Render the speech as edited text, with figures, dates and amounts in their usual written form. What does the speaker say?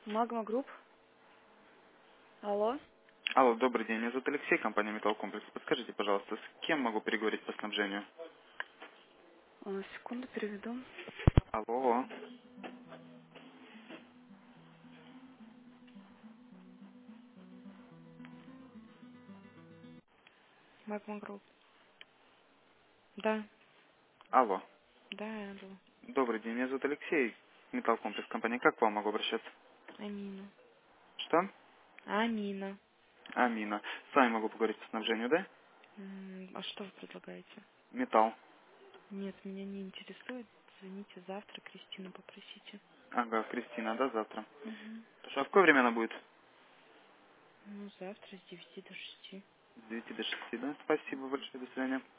Магма Групп. Алло. Алло, добрый день. Меня зовут Алексей, компания Металл Комплекс. Подскажите, пожалуйста, с кем могу переговорить по снабжению? Секунду, переведу. Алло. Магма Групп. Да. Алло. Да, алло. Добрый день. Меня зовут Алексей, Металл Комплекс компания. Как к вам могу обращаться? Амина. Что? Амина. Амина. С вами могу поговорить по снабжению, да? А что вы предлагаете? Металл. Нет, меня не интересует. Звоните завтра, Кристину попросите. Ага, Кристина, да, завтра. Угу. Хорошо, а в какое время она будет? Ну, завтра с 9 до 6. С 9 до 6, да? Спасибо большое, до свидания.